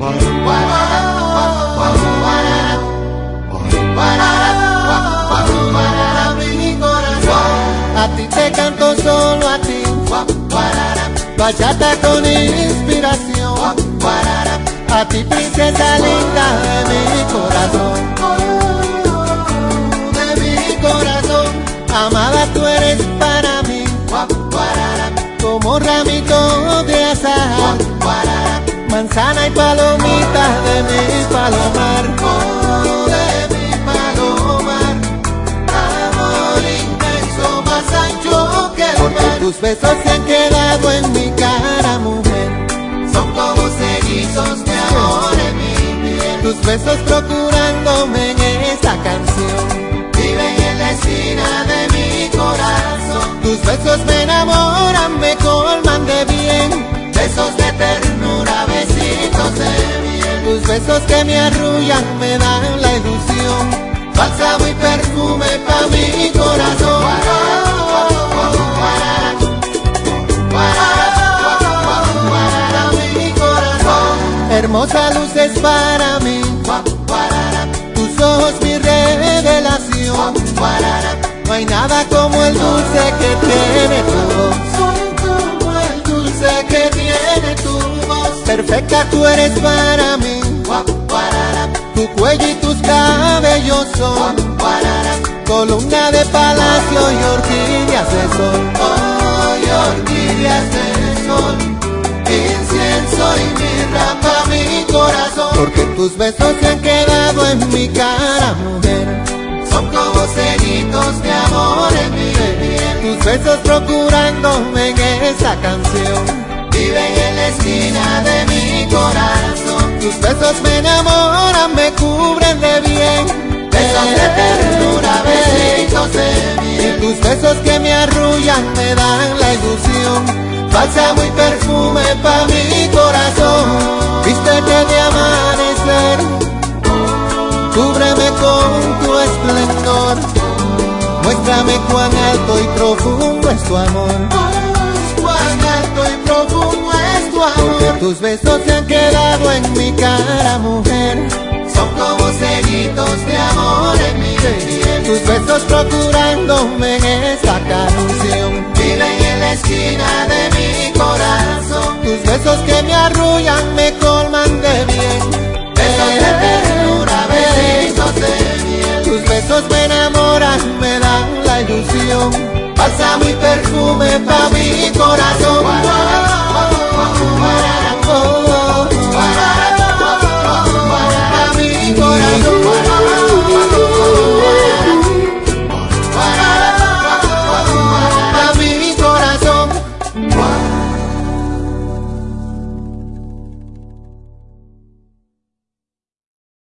Mi corazón. A ti te canto, solo a ti. Bachata con inspiración. A ti, princesa linda de mi corazón. De mi corazón. Amada, tú eres para mí como ramito de azahar, manzana y palomita de mi palomar. Oh, de mi palomar. Amor inmenso, más ancho que el mar. Porque tus besos se han quedado en mi cara, mujer. Son como cerizos de amor en mi piel. Tus besos procurándome en esta canción viven en la esquina de mi corazón. Tus besos me enamoran, me colman de bien. Besos de ternura, besitos de miel. Tus besos que me arrullan, me dan la ilusión. Bálsamo y perfume pa' mi corazón. Mi corazón. Hermosa luz es para mí. Tus ojos mi revelación. No hay nada como el dulce que tiene tu voz. Como el dulce que tiene tu voz. Perfecta tú eres para mí. Tu cuello y tus cabellos son columna de palacio y orquídeas de sol. Oh, y orquídeas de sol. Incienso y mirra pa' mi corazón. Porque tus besos se han quedado en mi cara, mujer. Son como ceritos de amor en mi piel. Tus besos procurándome en esa canción viven en la esquina de mi corazón. Tus besos me enamoran, me cubren de bien. Besos de ternura, besitos de miel. Y tus besos que me arrullan, me dan la ilusión. Bálsamo y perfume pa' mi corazón. Vístete de amanecer, cúbreme con tu esplendor. Muéstrame cuán alto y profundo es tu amor. Cuán alto y profundo es tu amor. Porque tus besos se han quedado en mi cara, mujer. Son como ceritos de amor en mi piel. Tus besos procurándome en esta canción viven en la esquina de mi corazón. Tus besos que me arrullan, me colman de bien. Besos de ternura, besitos de miel. Tus besos me enamoran, me dan la ilusión. Bálsamo y perfume pa' mi corazón.